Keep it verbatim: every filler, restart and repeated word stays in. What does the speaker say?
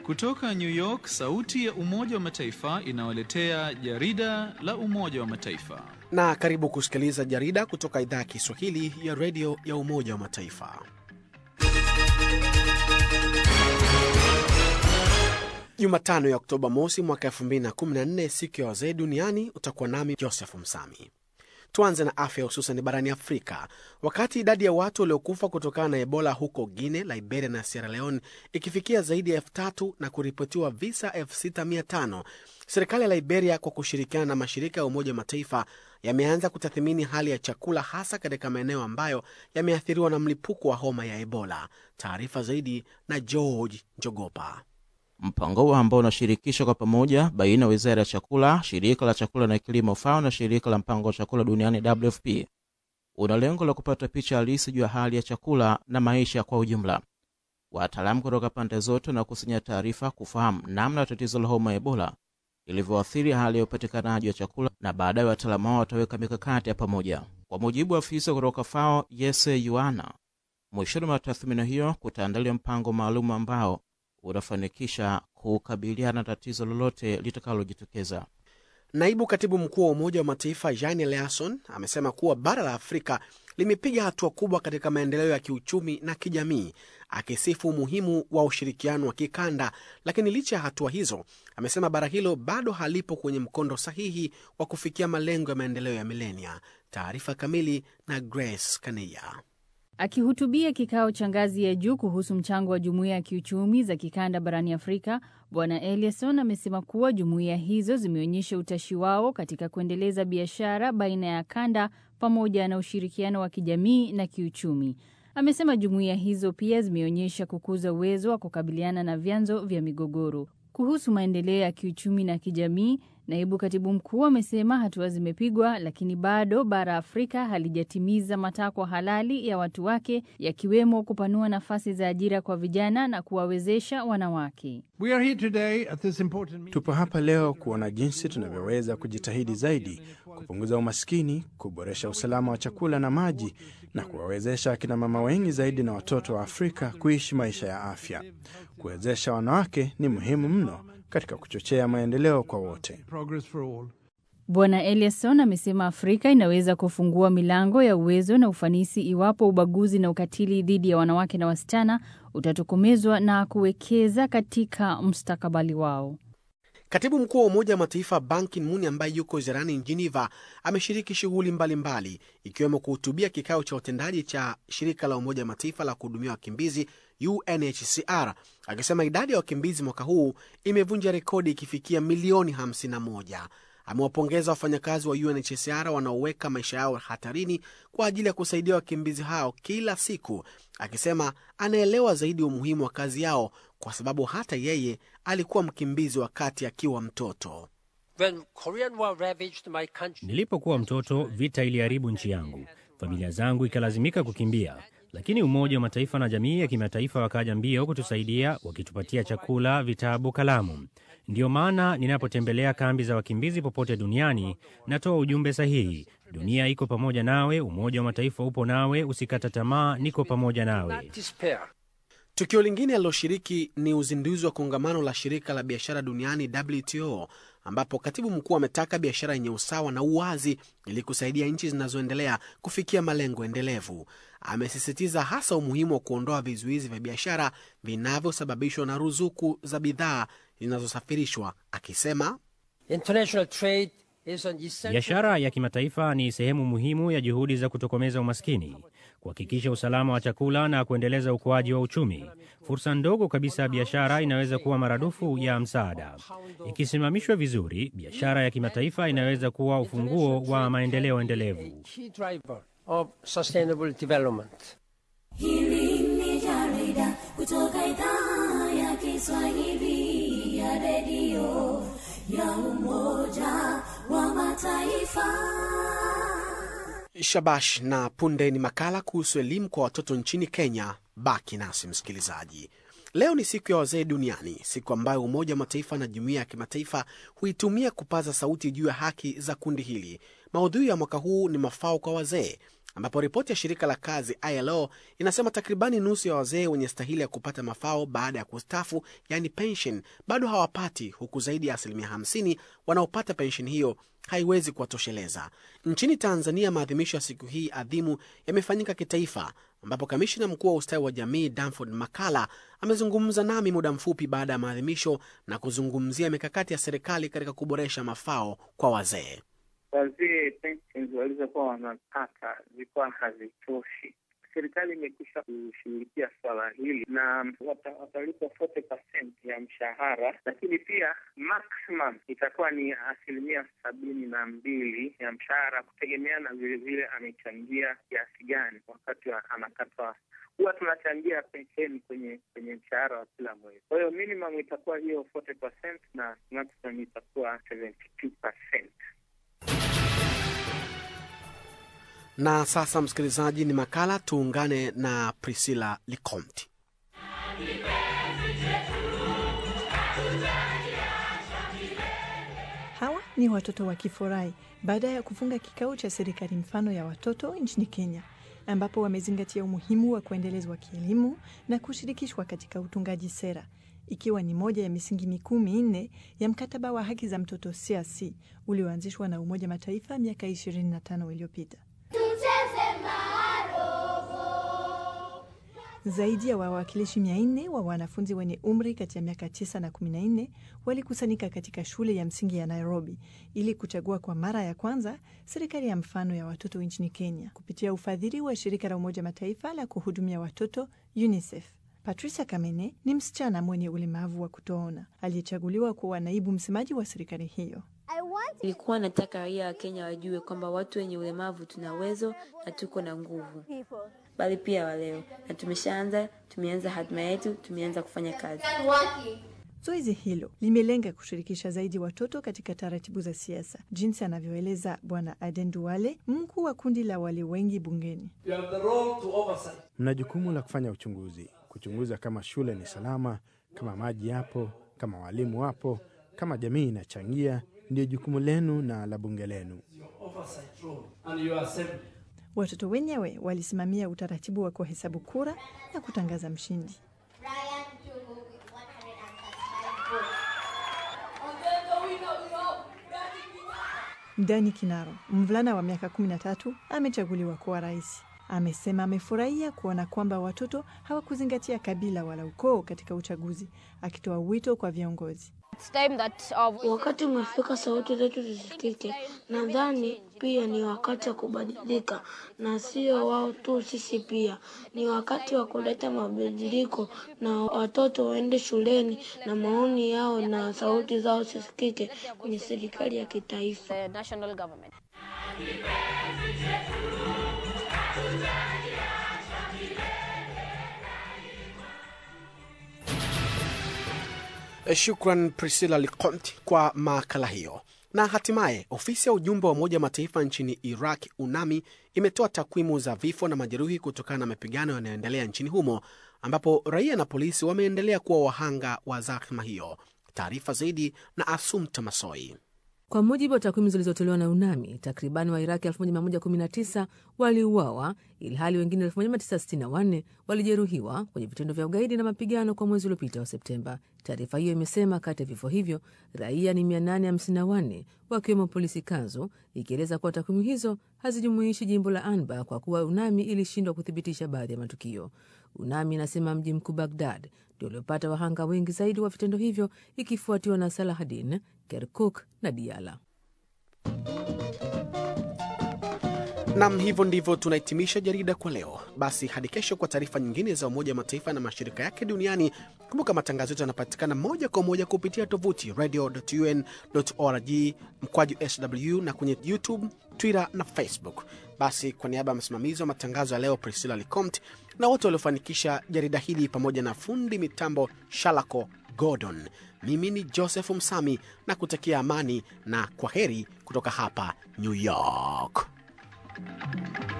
Kutoka New York, sauti ya Umoja wa Mataifa inawaletea jarida la Umoja wa Mataifa. Na karibu kusikiliza jarida kutoka idhaa ya Kiswahili ya redio ya Umoja wa Mataifa. Jumatano ya Oktoba mosi mwaka elfu mbili na kumi na nne, siku ya wazee duniani, utakuwa nami Joseph Msami. Tuanze na afya, hususan barani Afrika. Wakati idadi ya watu waliokufa kutokana na Ebola huko Guinea, Liberia na Sierra Leone ikifikia zaidi ya elfu tatu na kuripotiwa visa elfu sita mia tano, serikali ya Liberia kwa kushirikiana na mashirika ya Umoja wa Mataifa yameanza kutathmini hali ya chakula, hasa katika maeneo ambayo yameathiriwa na mlipuko wa homa ya Ebola. Taarifa zaidi na George Njogopa. Mpango huo ambao unashirikisha kwa pamoja baina ya Wizara ya Chakula, Shirika la Chakula na Kilimo FAO na Shirika la Mpango wa Chakula Duniani W F P una lengo la kupata picha halisi juu ya hali ya chakula na maisha kwa ujumla. Wataalamu kutoka pande zote na kusanya taarifa kufahamu namna tatizo la homa ya Ebola ilivyoathiri hali ya upatikanaji wa chakula, na baadaye wataalamu hao wataweka mikakati ya pamoja. Kwa mujibu wa afisa kutoka FAO Yese Yuana, mwishoni mwa tathmini hiyo kutaandaliwa mpango maalum ambao unafanikisha kukabiliana na tatizo lolote litakalojitokeza. Naibu katibu mkuu wa Umoja wa Mataifa Jean Leason amesema kuwa bara la Afrika limepiga hatua kubwa katika maendeleo ya kiuchumi na kijamii, akisifu umuhimu wa ushirikiano wa kikanda. Lakini licha ya hatua hizo, amesema bara hilo bado halipo kwenye mkondo sahihi wa kufikia malengo ya maendeleo ya milenia. Taarifa kamili na Grace Kaneya. Akihutubia kikao cha ngazi ya juu kuhusu mchango wa jumuiya ya kiuchumi za kikanda barani Afrika, Bwana Ellison amesema kuwa jumuiya hizo zimeonyesha utashi wao katika kuendeleza biashara baina ya kanda pamoja na ushirikiano wa kijamii na kiuchumi. Amesema jumuiya hizo pia zimeonyesha kukuza uwezo wa kukabiliana na vyanzo vya migogoro. Kuhusu maendeleo ya kiuchumi na kijamii, naibu katibu mkuu amesema hatua zimepigwa, lakini bado bara Afrika halijatimiza matakwa halali ya watu wake, yakiwemo kupanua nafasi za ajira kwa vijana na kuwawezesha wanawake. We are here today at this important meeting. Tupo hapa leo kuona jinsi tunavyoweza kujitahidi zaidi kupunguza umaskini, kuboresha usalama wa chakula na maji, na kuwawezesha akina mama wengi zaidi na watoto wa Afrika kuishi maisha ya afya. Kuwezesha wanawake ni muhimu mno katika kuchochea maendeleo kwa wote. Bwana Ellison amesema Afrika inaweza kufungua milango ya uwezo na ufanisi iwapo ubaguzi na ukatili dhidi ya wanawake na wasichana utatokomezwa na kuwekeza katika mustakabali wao. Katibu mkuu wa Umoja wa Mataifa Ban Ki-moon, ambaye yuko ziarani Geneva, ameshiriki shughuli mbalimbali ikiwemo kuhutubia kikao cha utendaji cha shirika la Umoja wa Mataifa la kuhudumia wakimbizi U N H C R, akisema idadi ya wakimbizi mwaka huu imevunja rekodi ikifikia milioni hamsini na moja. Amewapongeza wafanyakazi wa U N H C R wanaoweka maisha yao hatarini kwa ajili ya kusaidia wakimbizi hao kila siku, akisema anaelewa zaidi umuhimu wa kazi yao kwa sababu hata yeye alikuwa mkimbizi wakati akiwa mtoto. Nilipokuwa mtoto, vita iliharibu nchi yangu, familia zangu ikalazimika kukimbia, lakini Umoja wa Mataifa na jamii ya kimataifa wakaja mbio kutusaidia, wakitupatia chakula, vitabu, kalamu. Ndiyo maana ninapotembelea kambi za wakimbizi popote duniani, natoa ujumbe sahihi: dunia iko pamoja nawe, Umoja wa Mataifa upo nawe, usikata tamaa, niko pamoja nawe. Tukio lingine aliloshiriki ni uzinduzi wa kongamano la shirika la biashara duniani W T O, ambapo katibu mkuu ametaka biashara yenye usawa na uwazi ili kusaidia nchi zinazoendelea kufikia malengo endelevu. Amesisitiza hasa umuhimu wa kuondoa vizuizi vya biashara vinavyosababishwa na ruzuku za bidhaa zinazosafirishwa, akisema International trade biashara ya kimataifa ni sehemu muhimu ya juhudi za kutokomeza umaskini, kuhakikisha usalama wa chakula na kuendeleza ukuaji wa uchumi. Fursa ndogo kabisa ya biashara inaweza kuwa maradufu ya msaada. Ikisimamishwa vizuri, biashara ya kimataifa inaweza kuwa ufunguo wa maendeleo endelevu. Hili ni jarida kutoka idhaa ya Kiswahili ya redio ya Umoja wa Mataifa. Shabash, na punde ni makala kuhusu elimu kwa watoto nchini Kenya. Baki nasi msikilizaji. Leo ni siku ya wazee duniani, siku ambayo Umoja wa Mataifa na jumuiya ya kimataifa huitumia kupaza sauti juu ya haki za kundi hili. Maudhui ya mwaka huu ni mafao kwa wazee, ambapo ripoti ya shirika la kazi I L O inasema takribani nusu ya wazee wenye stahili ya kupata mafao baada ya kustafu, yani pension, bado hawapati, huku zaidi ya asilimia hamsini wanaopata pension hiyo haiwezi kuwatosheleza. Nchini Tanzania, maadhimisho ya siku hii adhimu yamefanyika kitaifa, ambapo kamishna mkuu wa ustawi wa jamii Danford Makala amezungumza nami muda mfupi baada ya maadhimisho na kuzungumzia mikakati ya serikali katika kuboresha mafao kwa wazee. Wazee pensions walizokuwa wanapata zilikuwa hazitoshi. Serikali imekwisha kushughulikia swala hili na watalipwa arobaini percent ya mshahara, lakini pia maximum itakuwa ni asilimia sabini na mbili ya mshahara, kutegemeana vile vile amechangia kiasi gani wakati wa anakatwa. Huwa tunachangia pensheni kwenye kwenye mshahara wa kila mwezi. Kwa hiyo minimum itakuwa hiyo arobaini percent na maximum itakuwa seventy-two percent. Na sasa, msikilizaji, ni makala. Tuungane na Priscilla Likomti. Hawa ni watoto wa Kifurahi baada ya kufunga kikao cha serikali mfano ya watoto nchini Kenya, ambapo wamezingatia umuhimu wa kuendelezwa kielimu na kushirikishwa katika utungaji sera, ikiwa ni moja ya misingi mikuu minne ya mkataba wa haki za mtoto C R C ulioanzishwa na Umoja Mataifa miaka ishirini na tano iliyopita. Zaidi ya wawakilishi mia nne wa wanafunzi wenye umri kati ya miaka tisa na kumi na nne walikusanyika katika shule ya msingi ya Nairobi ili kuchagua kwa mara ya kwanza serikali ya mfano ya watoto nchini Kenya kupitia ufadhili wa shirika la Umoja Mataifa la kuhudumia watoto UNICEF. Patricia Kamene ni msichana mwenye ulemavu wa kutoona aliyechaguliwa kuwa naibu msemaji wa serikali hiyo. Nilikuwa nataka raia wa Kenya wajue kwamba watu wenye ulemavu tuna uwezo na tuko na nguvu, bali pia waleo, na tumeshaanza, tumeanza hatima yetu, tumeanza kufanya kazi. Zoezi hilo limelenga kushirikisha zaidi watoto katika taratibu za siasa, jinsi anavyoeleza Bwana Aden Duale, mkuu wa kundi la wale wengi bungeni. Mna jukumu la kufanya uchunguzi, kuchunguza kama shule ni salama, kama maji yapo, kama walimu wapo, kama jamii inachangia. Ndio jukumu lenu na la bunge lenu. Watoto wenyewe walisimamia utaratibu wa kuhesabu kura na kutangaza mshindi. Dani Kinaro, mvulana wa miaka kumi na tatu, amechaguliwa kuwa rais. Amesema amefurahia kuona kwamba watoto hawakuzingatia kabila wala ukoo katika uchaguzi, akitoa wito kwa viongozi. Wakati umefika sauti zetu zisikike. Nadhani pia ni wakati wa kubadilika, na sio wao tu, sisi pia. Ni wakati wa kuleta mabadiliko na watoto waende shuleni na maoni yao na sauti zao zisikike kwenye serikali ya kitaifa. Shukran Priscilla Likomti kwa makala hiyo. Na hatimaye, ofisi ya ujumbe wa Umoja Mataifa nchini Iraq UNAMI imetoa takwimu za vifo na majeruhi kutokana na mapigano yanayoendelea nchini humo, ambapo raia na polisi wameendelea kuwa wahanga wa zahma hiyo. Taarifa zaidi na Asumta Masoi. Kwa mujibu wa takwimu zilizotolewa na UNAMI, takribani wa Iraki elfu moja mia moja kumi na tisa waliuawa, ilhali wengine elfu moja mia tisa sitini na nne walijeruhiwa kwenye vitendo vya ugaidi na mapigano kwa mwezi uliopita wa Septemba. Taarifa hiyo imesema kati ya vifo hivyo raia ni mia nane hamsini na nne wakiwemo polisi kazo, ikieleza kuwa takwimu hizo hazijumuishi jimbo la Anbar kwa kuwa UNAMI ilishindwa kuthibitisha baadhi ya matukio. UNAMI inasema mji mkuu Baghdad ndio uliopata wahanga wengi zaidi wa vitendo hivyo, ikifuatiwa na Salahadin, Kirkuk na Diyala. Nam, hivyo ndivyo tunahitimisha jarida kwa leo. Basi hadi kesho kwa taarifa nyingine za Umoja wa Mataifa na mashirika yake duniani. Kumbuka matangazo yetu yanapatikana moja kwa moja kupitia tovuti radio dot u n dot org mkwaju S W na kwenye YouTube, Twitter na Facebook. Basi kwa niaba ya msimamizi wa matangazo ya leo Priscilla Likomti na wote waliofanikisha jarida hili pamoja na fundi mitambo Shalako Gordon, mimi ni Joseph Msami na kutakia amani na kwaheri kutoka hapa New York. Thank you.